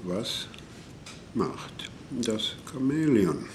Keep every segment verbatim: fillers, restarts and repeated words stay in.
Was macht das Chamäleon?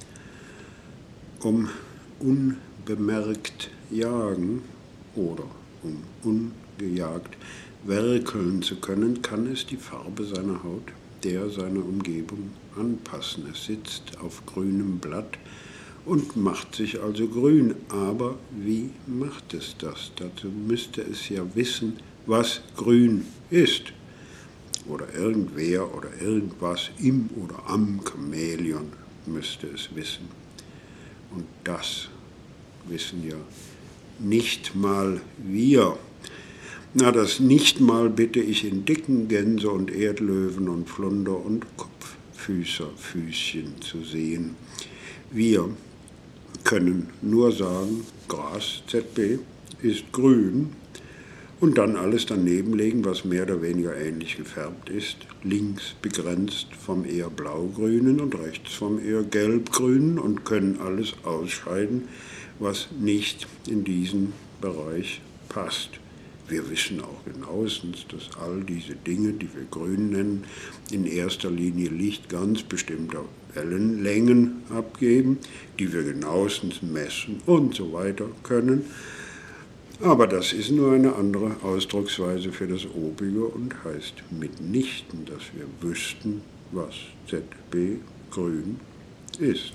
Um unbemerkt jagen oder um ungejagt werkeln zu können, kann es die Farbe seiner Haut der seiner Umgebung anpassen. Es sitzt auf grünem Blatt und macht sich also grün. Aber wie macht es das? Dazu müsste es ja wissen, was grün ist. Oder irgendwer oder irgendwas im oder am Chamäleon müsste es wissen. Und das wissen ja nicht mal wir. Na, das nicht mal bitte ich in dicken Gänse und Erdlöwen und Flunder und Kopffüßerfüßchen zu sehen. Wir können nur sagen, Gras Z B ist grün und dann alles daneben legen, was mehr oder weniger ähnlich gefärbt ist, links begrenzt vom eher blaugrünen und rechts vom eher gelbgrünen und können alles ausscheiden, was nicht in diesen Bereich passt. Wir wissen auch genauestens, dass all diese Dinge, die wir grün nennen, in erster Linie Licht ganz bestimmter Wellenlängen abgeben, die wir genauestens messen und so weiter können. Aber das ist nur eine andere Ausdrucksweise für das Obige und heißt mitnichten, dass wir wüssten, was Z B grün ist.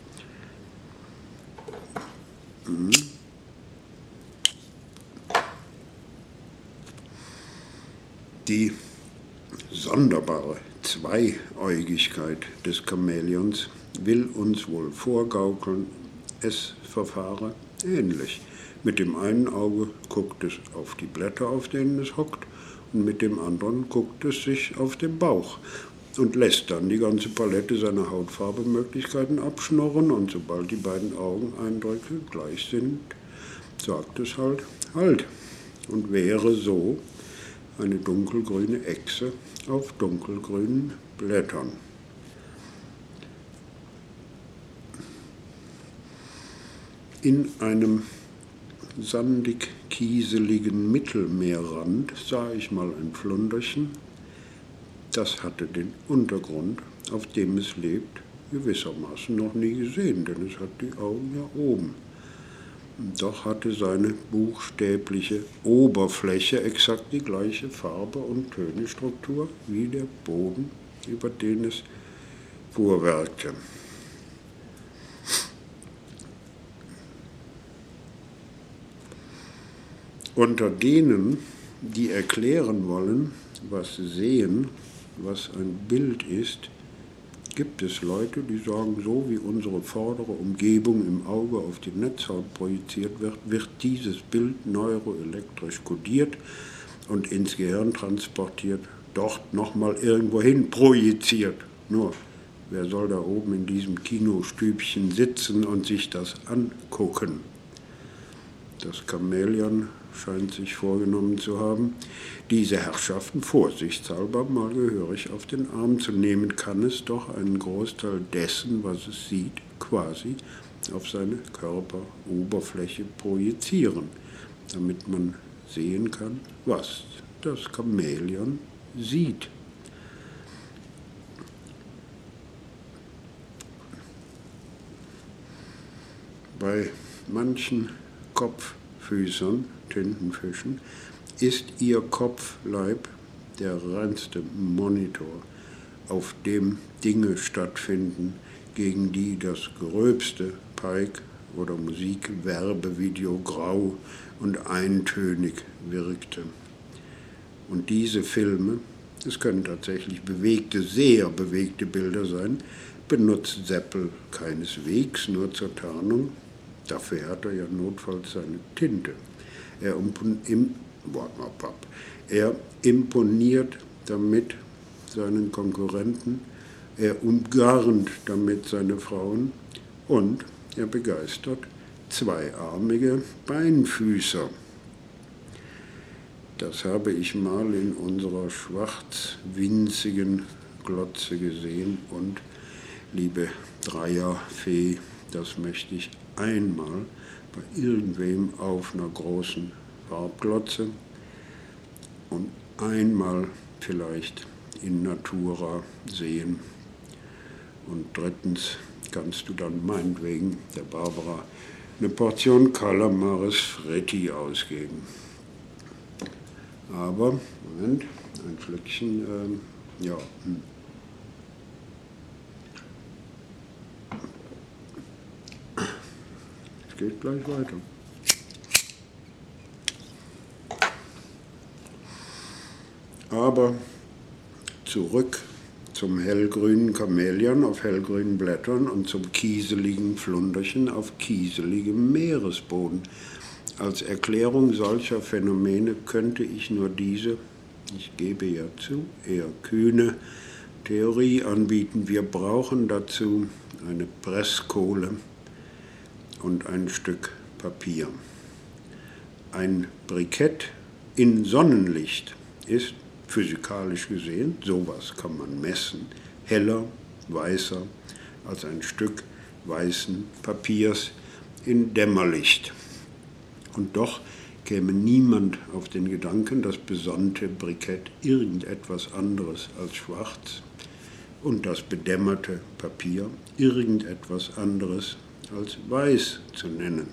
Hm. Die sonderbare Zweiäugigkeit des Chamäleons will uns wohl vorgaukeln, es verfahre ähnlich. Mit dem einen Auge guckt es auf die Blätter, auf denen es hockt, und mit dem anderen guckt es sich auf den Bauch und lässt dann die ganze Palette seiner Hautfarbemöglichkeiten abschnorren, und sobald die beiden Augeneindrücke gleich sind, sagt es halt, halt, und wäre so eine dunkelgrüne Echse auf dunkelgrünen Blättern. In einem sandig-kieseligen Mittelmeerrand sah ich mal ein Flunderchen, das hatte den Untergrund, auf dem es lebt, gewissermaßen noch nie gesehen, denn es hat die Augen ja oben. Doch hatte seine buchstäbliche Oberfläche exakt die gleiche Farbe und Tönestruktur wie der Boden, über den es fuhrwerkte. Unter denen, die erklären wollen, was Sehen, was ein Bild ist, gibt es Leute, die sagen, so wie unsere vordere Umgebung im Auge auf die Netzhaut projiziert wird, wird dieses Bild neuroelektrisch kodiert und ins Gehirn transportiert, dort nochmal irgendwohin projiziert. Nur, wer soll da oben in diesem Kinostübchen sitzen und sich das angucken? Das Chamäleon scheint sich vorgenommen zu haben, diese Herrschaften vorsichtshalber mal gehörig auf den Arm zu nehmen, kann es doch einen Großteil dessen, was es sieht, quasi auf seine Körperoberfläche projizieren, damit man sehen kann, was das Chamäleon sieht. Bei manchen Kopffüßern, Tintenfischen, ist ihr Kopfleib der reinste Monitor, auf dem Dinge stattfinden, gegen die das gröbste Pike- oder Musikwerbevideo grau und eintönig wirkte. Und diese Filme, es können tatsächlich bewegte, sehr bewegte Bilder sein, benutzt Seppel keineswegs nur zur Tarnung. Dafür hat er ja notfalls seine Tinte. Er, im, er imponiert damit seinen Konkurrenten, er umgarnt damit seine Frauen und er begeistert zweiarmige Beinfüßer. Das habe ich mal in unserer schwarz-winzigen Glotze gesehen und, liebe Dreierfee, das möchte ich einmal bei irgendwem auf einer großen Farbglotze und einmal vielleicht in natura sehen. Und drittens kannst du dann meinetwegen der Barbara eine Portion Calamares Fritti ausgeben. Aber, Moment, ein Schlückchen, ähm, ja. Es geht gleich weiter. Aber zurück zum hellgrünen Chamäleon auf hellgrünen Blättern und zum kieseligen Flunderchen auf kieseligem Meeresboden. Als Erklärung solcher Phänomene könnte ich nur diese, ich gebe ja zu, eher kühne Theorie anbieten. Wir brauchen dazu eine Presskohle und ein Stück Papier. Ein Brikett in Sonnenlicht ist physikalisch gesehen, sowas kann man messen, heller, weißer als ein Stück weißen Papiers in Dämmerlicht. Und doch käme niemand auf den Gedanken, das besonnte Brikett irgendetwas anderes als schwarz und das bedämmerte Papier irgendetwas anderes als weiß zu nennen.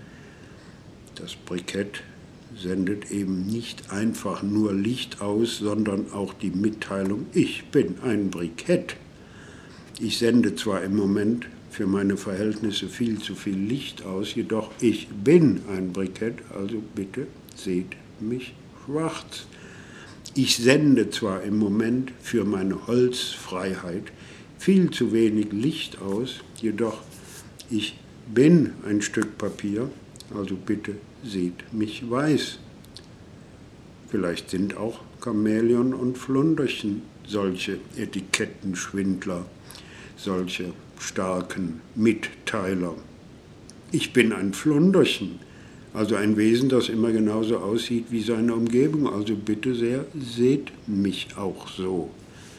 Das Brikett sendet eben nicht einfach nur Licht aus, sondern auch die Mitteilung, ich bin ein Brikett. Ich sende zwar im Moment für meine Verhältnisse viel zu viel Licht aus, jedoch ich bin ein Brikett, also bitte seht mich schwarz. Ich sende zwar im Moment für meine Holzfreiheit viel zu wenig Licht aus, jedoch ich bin ein Stück Papier, also bitte seht mich weiß. Vielleicht sind auch Chamäleon und Flunderchen solche Etikettenschwindler, solche starken Mitteiler. Ich bin ein Flunderchen, also ein Wesen, das immer genauso aussieht wie seine Umgebung, also bitte sehr, seht mich auch so.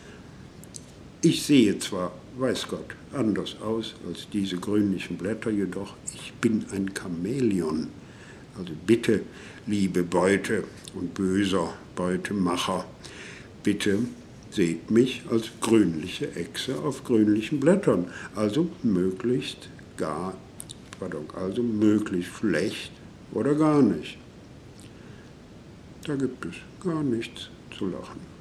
Ich sehe zwar, weiß Gott, anders aus als diese grünlichen Blätter, jedoch ich bin ein Chamäleon. Also bitte, liebe Beute und böser Beutemacher, bitte seht mich als grünliche Echse auf grünlichen Blättern, also möglichst gar, pardon, also möglichst schlecht oder gar nicht. Da gibt es gar nichts zu lachen.